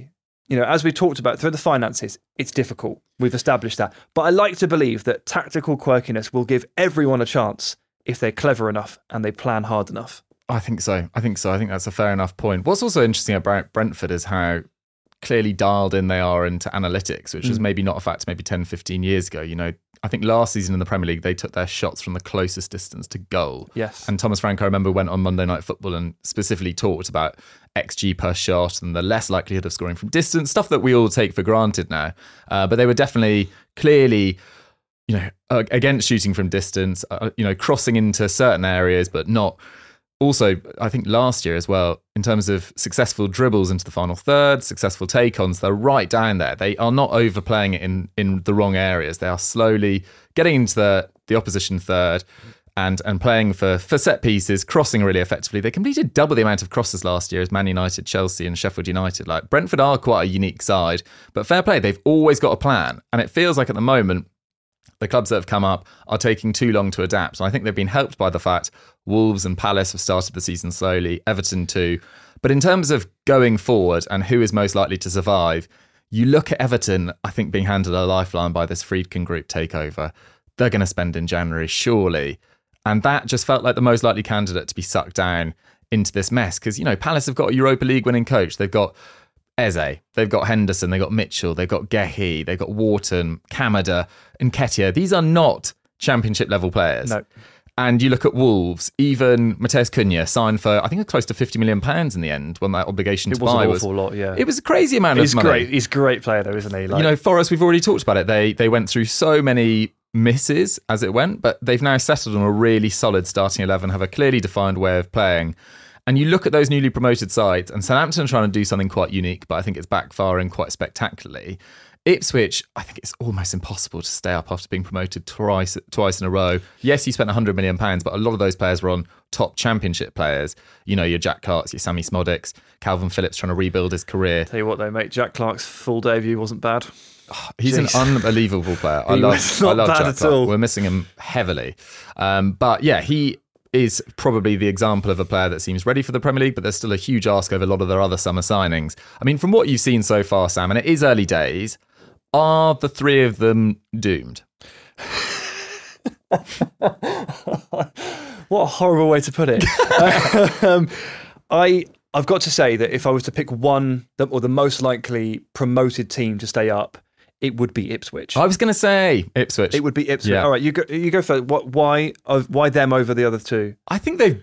you know, as we talked about through the finances, it's difficult. We've established that. But I like to believe that tactical quirkiness will give everyone a chance if they're clever enough and they plan hard enough. I think so. I think so. I think that's a fair enough point. What's also interesting about Brentford is how clearly dialed in they are into analytics, which mm. was maybe not a fact maybe ten, fifteen years ago. You know, I think last season in the Premier League, they took their shots from the closest distance to goal. Yes. And Thomas Frank, I remember, went on Monday Night Football and specifically talked about X G per shot and the less likelihood of scoring from distance, stuff that we all take for granted now. Uh, but they were definitely clearly, you know, against shooting from distance, uh, you know, crossing into certain areas, but not. Also, I think last year as well, in terms of successful dribbles into the final third, successful take-ons, they're right down there. They are not overplaying it in, in the wrong areas. They are slowly getting into the, the opposition third and and playing for, for set pieces, crossing really effectively. They completed double the amount of crosses last year as Man United, Chelsea and Sheffield United. Like Brentford are quite a unique side, but fair play, they've always got a plan. And it feels like at the moment, the clubs that have come up are taking too long to adapt. And I think they've been helped by the fact Wolves and Palace have started the season slowly, Everton too. But in terms of going forward and who is most likely to survive, you look at Everton, I think, being handed a lifeline by this Friedkin Group takeover. They're going to spend in January, surely. And that just felt like the most likely candidate to be sucked down into this mess. Because, you know, Palace have got a Europa League winning coach. They've got Eze, they've got Henderson, they've got Mitchell, they've got Gehi, they've got Wharton, Kamada, and Nketiah. These are not championship level players. No. And you look at Wolves, even Mateus Cunha signed for, I think, close to fifty million pounds in the end when that obligation it to was buy an was. awful lot, yeah. It was a crazy amount He's of money. Great. He's a great player, though, isn't he? Like, you know, Forest, we've already talked about it. They they went through so many misses as it went, but they've now settled on a really solid starting eleven, have a clearly defined way of playing. And you look at those newly promoted sides, and Southampton are trying to do something quite unique, but I think it's backfiring quite spectacularly. Ipswich, I think it's almost impossible to stay up after being promoted twice twice in a row. Yes, you spent one hundred million pounds, but a lot of those players were on top championship players. You know, your Jack Clarks, your Sammy Smodics, Calvin Phillips trying to rebuild his career. Tell you what though, mate, Jack Clark's full debut wasn't bad. Oh, he's Jeez. an unbelievable player. I he love, was not I love bad Jack at Clark. all. We're missing him heavily. Um, but yeah, he is probably the example of a player that seems ready for the Premier League, but there's still a huge ask over a lot of their other summer signings. I mean, from what you've seen so far, Sam, and it is early days, are the three of them doomed? What a horrible way to put it. um, I, I've got to say that if I was to pick one, or the most likely promoted team to stay up, it would be Ipswich. I was going to say Ipswich. It would be Ipswich. Yeah. All right, you go. You go first. What? Why? Why them over the other two? I think they've,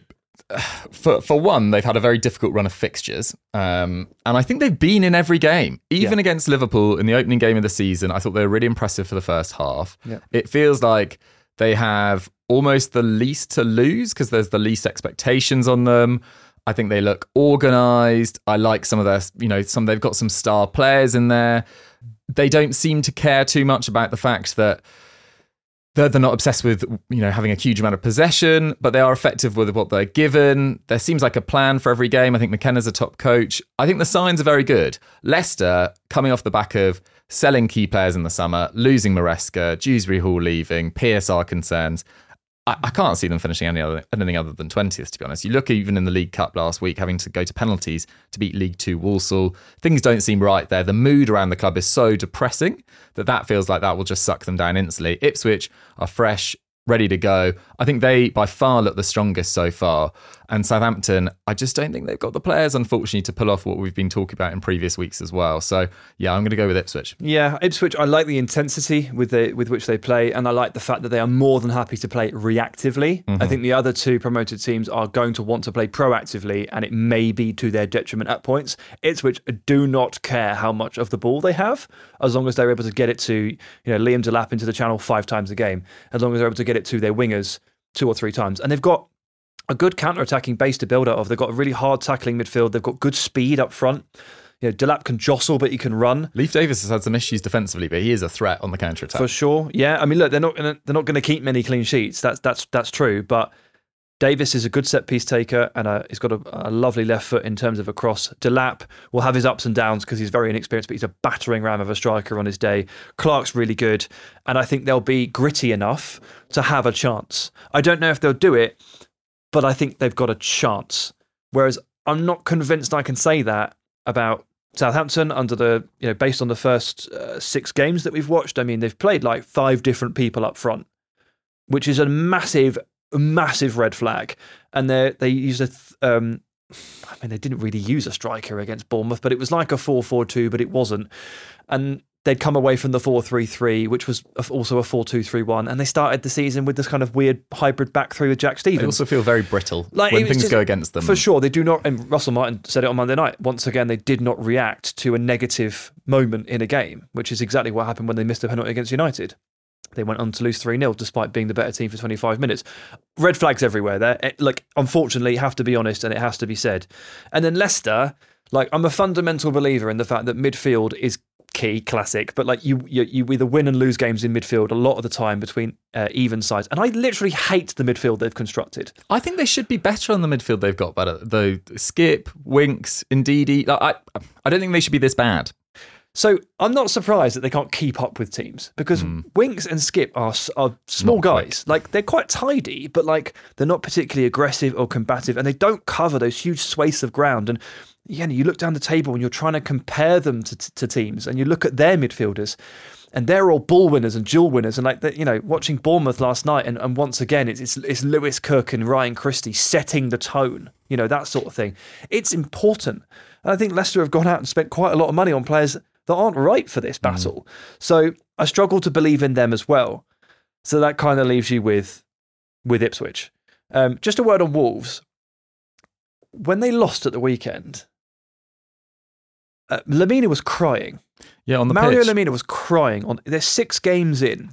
for for one, they've had a very difficult run of fixtures, um, and I think they've been in every game, even yeah. against Liverpool in the opening game of the season. I thought they were really impressive for the first half. Yeah. It feels like they have almost the least to lose because there's the least expectations on them. I think they look organised. I like some of their, you know, some they've got some star players in there. They don't seem to care too much about the fact that they're, they're not obsessed with, you know, having a huge amount of possession, but they are effective with what they're given. There seems like a plan for every game. I think McKenna's a top coach. I think the signs are very good. Leicester, coming off the back of selling key players in the summer, losing Maresca, Dewsbury Hall leaving, P S R concerns. I, I can't see them finishing any other, anything other than twentieth, to be honest. You look even in the League Cup last week, having to go to penalties to beat League Two Walsall. Things don't seem right there. The mood around the club is so depressing that that feels like that will just suck them down instantly. Ipswich are fresh, ready to go. I think they, by far, look the strongest so far. And Southampton, I just don't think they've got the players, unfortunately, to pull off what we've been talking about in previous weeks as well. So, yeah, I'm going to go with Ipswich. Yeah, Ipswich, I like the intensity with the, with which they play, and I like the fact that they are more than happy to play reactively. Mm-hmm. I think the other two promoted teams are going to want to play proactively, and it may be to their detriment at points. Ipswich do not care how much of the ball they have, as long as they're able to get it to, you know, Liam Delap into the channel five times a game, as long as they're able to get it to their wingers two or three times. And they've got a good counter-attacking base to build out of. They've got a really hard tackling midfield. They've got good speed up front. You know, Delap can jostle, but he can run. Leif Davis has had some issues defensively, but he is a threat on the counter-attack. For sure, yeah. I mean, look, they're not gonna, they're not going to keep many clean sheets. That's that's that's true. But Davis is a good set-piece taker, and a, he's got a, a lovely left foot in terms of a cross. Delap will have his ups and downs because he's very inexperienced, but he's a battering ram of a striker on his day. Clark's really good, and I think they'll be gritty enough to have a chance. I don't know if they'll do it, but I think they've got a chance. Whereas I'm not convinced I can say that about Southampton, under the you know, based on the first uh, six games that we've watched, I mean, they've played like five different people up front, which is a massive, massive red flag. And they they use a, th- um, I mean, they didn't really use a striker against Bournemouth, but it was like a four four two, but it wasn't. And they'd come away from the four three three, which was also a four two three one, and they started the season with this kind of weird hybrid back three with Jack Stevens. They also feel very brittle like, when things just, go against them. For sure, they do not, and Russell Martin said it on Monday night, once again, they did not react to a negative moment in a game, which is exactly what happened when they missed a penalty against United. They went on to lose three nil despite being the better team for twenty-five minutes. Red flags everywhere there. It, like, unfortunately, have to be honest, and it has to be said. And then Leicester, like, I'm a fundamental believer in the fact that midfield is key, classic, but like you, you you either win and lose games in midfield a lot of the time between uh, even sides. And I literally hate the midfield they've constructed. I think they should be better on the midfield they've got better. Though Skip, Winks, Ndidi, I I don't think they should be this bad. So I'm not surprised that they can't keep up with teams because mm. Winks and Skip are are small not guys. Quick. Like they're quite tidy, but like they're not particularly aggressive or combative, and they don't cover those huge swathes of ground. And yeah, you look down the table and you're trying to compare them to, to teams, and you look at their midfielders, and they're all ball winners and duel winners. And like you know, watching Bournemouth last night, and, and once again, it's, it's it's Lewis Cook and Ryan Christie setting the tone. You know, that sort of thing. It's important, and I think Leicester have gone out and spent quite a lot of money on players that aren't right for this battle. Mm. So I struggle to believe in them as well. So that kind of leaves you with with Ipswich. Um, just a word on Wolves. When they lost at the weekend, uh, Lamina was crying. Yeah, on the Mario pitch. Lamina was crying. On They're six games in,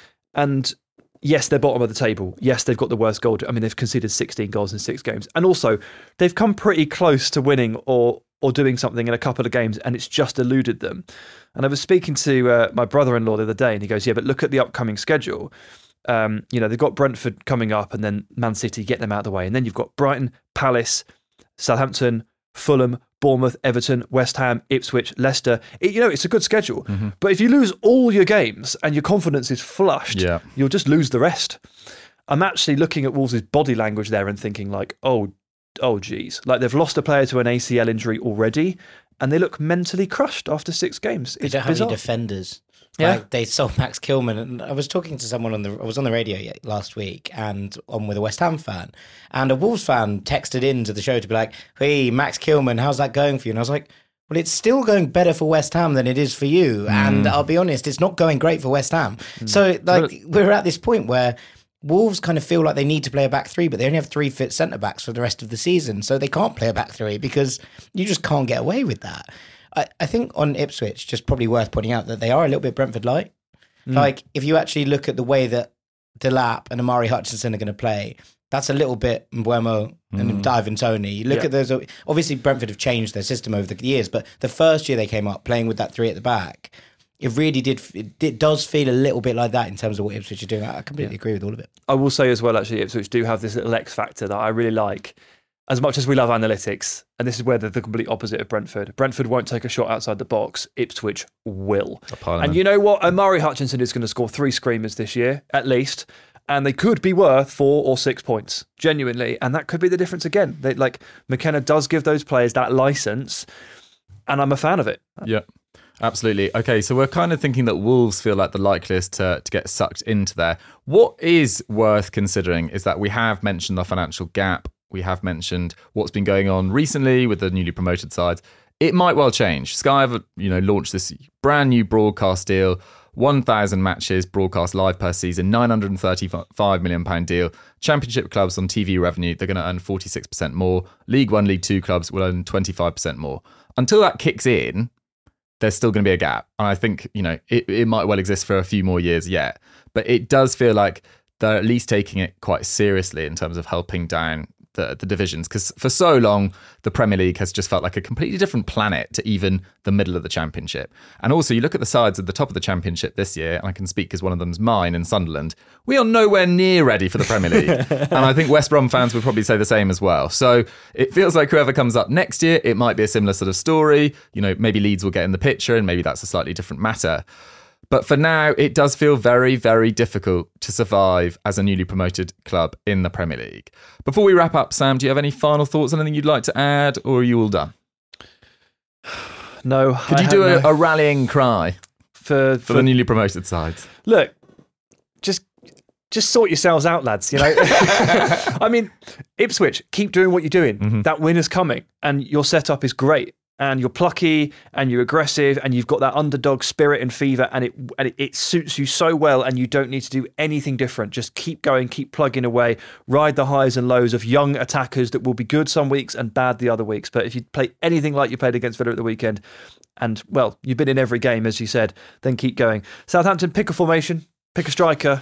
and yes, they're bottom of the table. Yes, they've got the worst goal. I mean, they've conceded sixteen goals in six games. And also, they've come pretty close to winning or or doing something in a couple of games, and it's just eluded them. And I was speaking to uh, my brother-in-law the other day, and he goes, yeah, but look at the upcoming schedule. Um, you know, they've got Brentford coming up, and then Man City, get them out of the way. And then you've got Brighton, Palace, Southampton, Fulham, Bournemouth, Everton, West Ham, Ipswich, Leicester. It, you know, it's a good schedule. Mm-hmm. But if you lose all your games and your confidence is flushed, yeah. you'll just lose the rest. I'm actually looking at Wolves' body language there and thinking like, oh, oh geez. Like they've lost a player to an A C L injury already, and they look mentally crushed after six games. It's they don't bizarre. have any defenders. Yeah. Like they sold Max Kilman, and I was talking to someone on the I was on the radio last week and on with a West Ham fan, and a Wolves fan texted into the show to be like, "Hey, Max Kilman, how's that going for you?" And I was like, "Well, it's still going better for West Ham than it is for you." Mm. And I'll be honest, it's not going great for West Ham. Mm. So like we're at this point where Wolves kind of feel like they need to play a back three, but they only have three fit centre backs for the rest of the season, so they can't play a back three because you just can't get away with that. I, I think on Ipswich, just probably worth pointing out that they are a little bit Brentford light. Mm. Like if you actually look at the way that Delap and Amari Hutchinson are going to play, that's a little bit Mbeumo and mm. Ivan Toney. Look yeah. at those. Obviously, Brentford have changed their system over the years, but the first year they came up playing with that three at the back, it really did. It, it does feel a little bit like that in terms of what Ipswich are doing. I completely yeah. agree with all of it. I will say as well, actually, Ipswich do have this little X factor that I really like. As much as we love analytics, and this is where they're the complete opposite of Brentford. Brentford won't take a shot outside the box. Ipswich will. And you know what? Amari Hutchinson is going to score three screamers this year, at least. And they could be worth four or six points, genuinely. And that could be the difference again. They, like McKenna does give those players that license, and I'm a fan of it. Yeah. Absolutely. Okay, so we're kind of thinking that Wolves feel like the likeliest to, to get sucked into there. What is worth considering is that we have mentioned the financial gap. We have mentioned what's been going on recently with the newly promoted sides. It might well change. Sky have, you know, launched this brand new broadcast deal, one thousand matches broadcast live per season, nine hundred thirty-five million pounds deal. Championship clubs on T V revenue, they're going to earn forty-six percent more. League One, League Two clubs will earn twenty-five percent more. Until that kicks in, there's still going to be a gap. And I think, you know, it, it might well exist for a few more years yet. But it does feel like they're at least taking it quite seriously in terms of helping down the, the divisions. Because for so long, the Premier League has just felt like a completely different planet to even the middle of the Championship. And also, you look at the sides at the top of the Championship this year, and I can speak because one of them's mine in Sunderland, we are nowhere near ready for the Premier League. And I think West Brom fans would probably say the same as well. So it feels like whoever comes up next year, it might be a similar sort of story. You know, maybe Leeds will get in the picture, and maybe that's a slightly different matter. But for now, it does feel very, very difficult to survive as a newly promoted club in the Premier League. Before we wrap up, Sam, do you have any final thoughts, anything you'd like to add, or are you all done? No. Could I you do a, no. a rallying cry for, for, for the newly promoted sides? Look, just just sort yourselves out, lads. You know, I mean, Ipswich, keep doing what you're doing. Mm-hmm. That win is coming, and your setup is great, and you're plucky, and you're aggressive, and you've got that underdog spirit and fever, and it and it, it suits you so well, and you don't need to do anything different. Just keep going, keep plugging away, ride the highs and lows of young attackers that will be good some weeks and bad the other weeks. But if you play anything like you played against Villa at the weekend, and well, you've been in every game, as you said, then keep going. Southampton, pick a formation, pick a striker.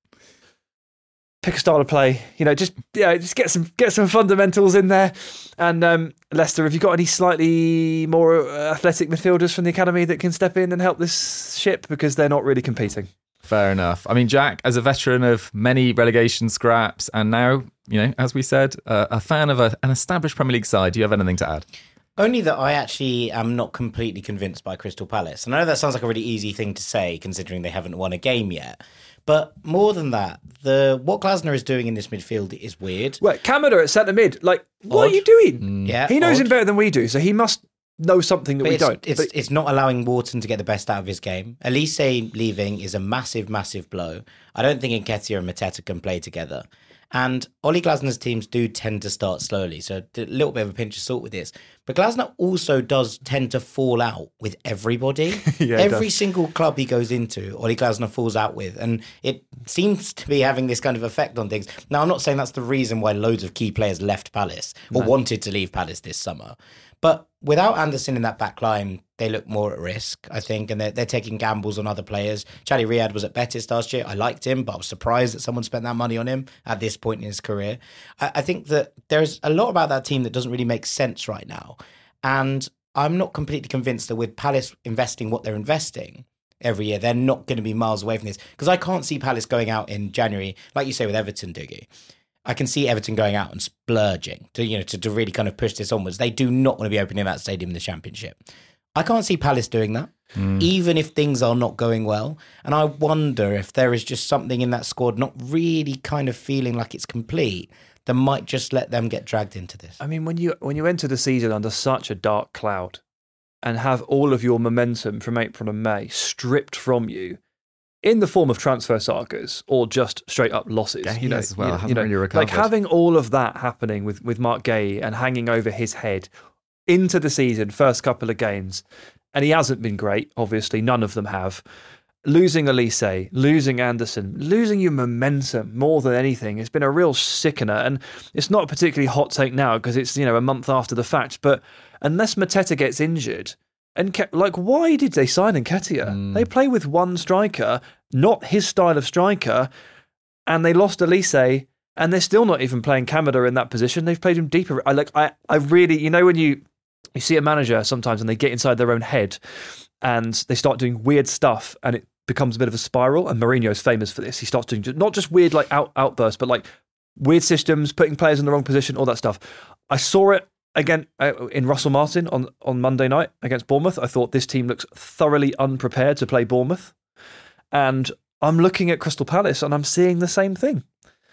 Pick a style of play, you know, just yeah, just get some get some fundamentals in there. And um, Leicester, have you got any slightly more athletic midfielders from the academy that can step in and help this ship, because they're not really competing? Fair enough. I mean, Jack, as a veteran of many relegation scraps, and now, you know, as we said, uh, a fan of a, an established Premier League side, do you have anything to add? Only that I actually am not completely convinced by Crystal Palace. And I know that sounds like a really easy thing to say, considering they haven't won a game yet. But more than that, the what Glasner is doing in this midfield is weird. Well, Kamada at centre mid, like, what Odd. are you doing? Mm. Yeah, he knows odd. him better than we do, so he must know something that But we it's, don't. It's, But- it's not allowing Wharton to get the best out of his game. Elise leaving is a massive, massive blow. I don't think Nketiah and Mateta can play together. And Ollie Glasner's teams do tend to start slowly, so a little bit of a pinch of salt with this. But Glasner also does tend to fall out with everybody. Yeah, he Every does. single club he goes into, Ollie Glasner falls out with. And it seems to be having this kind of effect on things. Now, I'm not saying that's the reason why loads of key players left Palace or No. wanted to leave Palace this summer. But without Anderson in that back line, they look more at risk, I think, and they're, they're taking gambles on other players. Charlie Riyad was at Betis last year. I liked him, but I was surprised that someone spent that money on him at this point in his career. I, I think that there's a lot about that team that doesn't really make sense right now. And I'm not completely convinced that with Palace investing what they're investing every year, they're not going to be miles away from this. Because I can't see Palace going out in January, like you say with Everton, Dougie. I can see Everton going out and splurging to, you know, to, to really kind of push this onwards. They do not want to be opening that stadium in the Championship. I can't see Palace doing that, mm. even if things are not going well. And I wonder if there is just something in that squad not really kind of feeling like it's complete that might just let them get dragged into this. I mean, when you when you enter the season under such a dark cloud and have all of your momentum from April and May stripped from you, in the form of transfer sagas or just straight up losses. Yeah, he you know, as well. you, Hasn't you know, really recovered. like having all of that happening with, with Mark Gay and hanging over his head into the season, first couple of games, and he hasn't been great, obviously, none of them have. Losing Elise, losing Anderson, losing your momentum more than anything, it's been a real sickener. And it's not a particularly hot take now because it's, you know, a month after the fact, but unless Mateta gets injured, and Ke- like, why did they sign Nketiah? Mm. They play with one striker, not his style of striker, and they lost Elise, and they're still not even playing Kamada in that position. They've played him deeper. I like, I, I really, you know, when you you see a manager sometimes and they get inside their own head and they start doing weird stuff, and it becomes a bit of a spiral. And Mourinho's famous for this. He starts doing just, not just weird like out, outbursts, but like weird systems, putting players in the wrong position, all that stuff. I saw it. Again, uh, in Russell Martin on, on Monday night against Bournemouth, I thought this team looks thoroughly unprepared to play Bournemouth. And I'm looking at Crystal Palace and I'm seeing the same thing.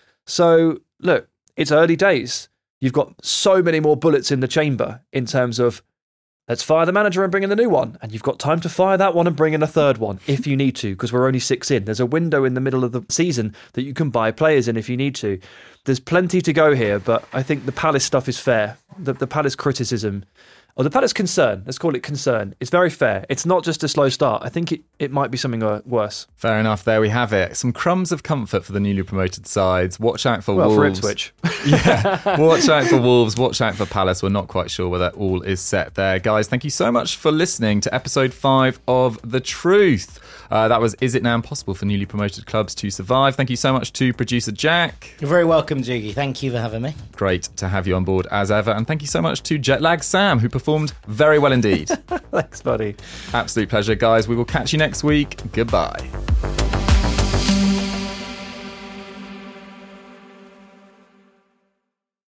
So, look, it's early days. You've got so many more bullets in the chamber in terms of let's fire the manager and bring in the new one. And you've got time to fire that one and bring in a third one if you need to, because we're only six in. There's a window in the middle of the season that you can buy players in if you need to. There's plenty to go here, but I think the Palace stuff is fair. The, the Palace criticism, or the Palace concern, let's call it concern, it's very fair. It's not just a slow start. I think it, it might be something worse. Fair enough. There we have it. Some crumbs of comfort for the newly promoted sides. Watch out for well, Wolves. for Ipswich. Yeah. Watch out for Wolves. Watch out for Palace. We're not quite sure whether all is set there. Guys, thank you so much for listening to episode five of The Truth. Uh, that was Is It Now Impossible for Newly Promoted Clubs to Survive? Thank you so much to producer Jack. You're very welcome, Jiggy. Thank you for having me. Great to have you on board as ever. And thank you so much to Jetlag Sam, who performed very well indeed. Thanks, buddy. Absolute pleasure, guys. We will catch you next week. Goodbye.